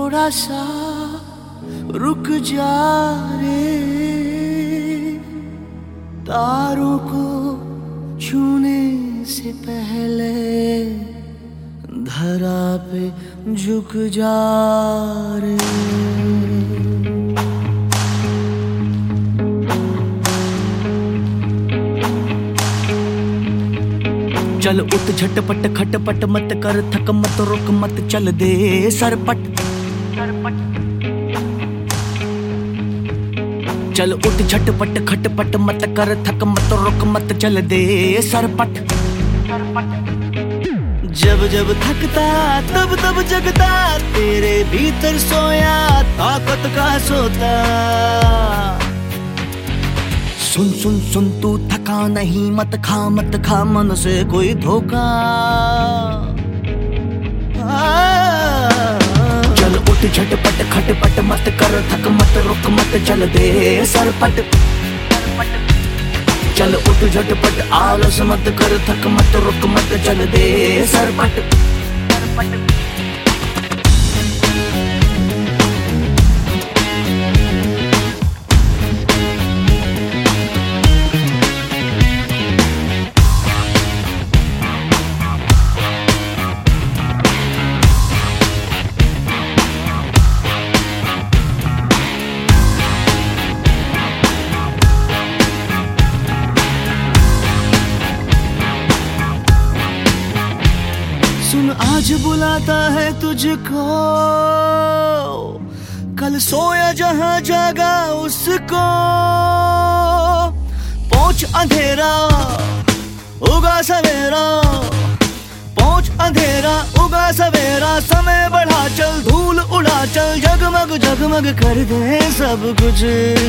थोड़ा सा रुक जा रे, तारों को छूने से पहले धरा पे झुक जा रे। चल उठ झटपट खटपट मत कर, थक मत रुक मत चल दे सरपट। चल उठ झटपट खटपट मत कर, थक मत रुक मत चल दे सरपट। जब जब थकता तब तब जगता, तेरे भीतर सोया ताकत का सोता। सुन सुन सुन तू थका नहीं, मत खा मन से कोई धोखा। चल उठ झटपट खटपट मत कर, थक मत रुक मत चल दे सरपट। चल उठ झटपट आलस मत कर, थक मत रुक मत चल दे सरपट। सुन आज बुलाता है तुझको, कल सोया जहां जागा उसको। पहुंच अंधेरा उगा सवेरा, पहुंच अंधेरा उगा सवेरा। समय बढ़ा चल धूल उड़ा चल, जगमग जगमग कर दे सब कुछ।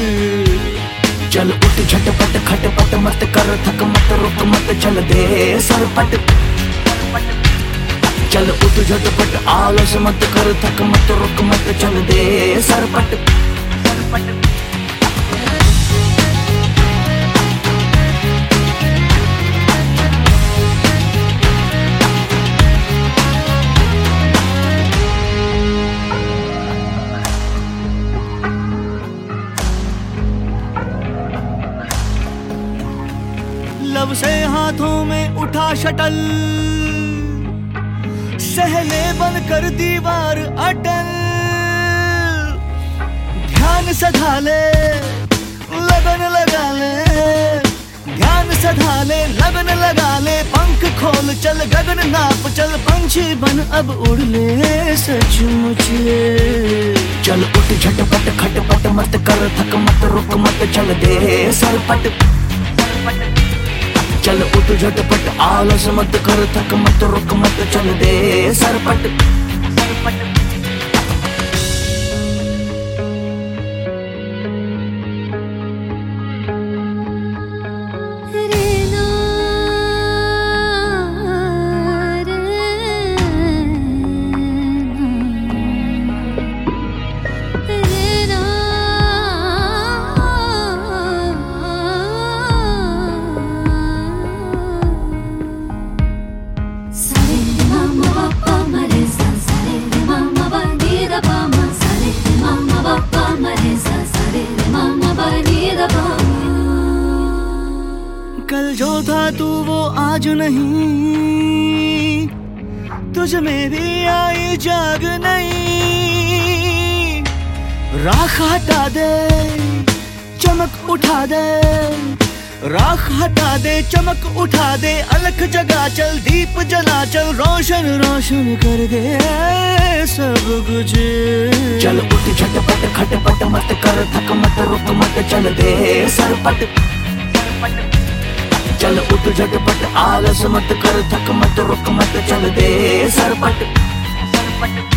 चल उठ झटपट खटपट मत कर, थक मत रुक मत चल दे सरपट। चल उठ झटपट आलस मत कर, थक मत रुक मत चल दे सरपट। लब से हाथों में उठा शटल, सहले बनकर दीवार अटल। ध्यान सधा ले लगन लगा ले, ध्यान सधा ले लगन लगा ले। पंख खोल चल गगन नाप चल, पंछी बन अब उड़ ले सचमुच। चल उठ झटपट खटपट मत कर, थक मत रुक मत चल दे सरपट। चल उठ झटपट आलस मत कर, थक मत रुक मत चल दे सरपट। कल जो था तू वो आज नहीं, तुझ में भी आई जाग नहीं। राख हटा दे चमक उठा दे, राख हटा दे चमक उठा दे। अलख जगा चल दीप जला चल, रोशन रोशन कर दे सब कुछ। चल उठ झटपट खटपट मत कर, थक मत रुक मत चल दे सरपट। चल उठ झटपट आलस मत कर, थक मत रुक मत चल दे सरपट।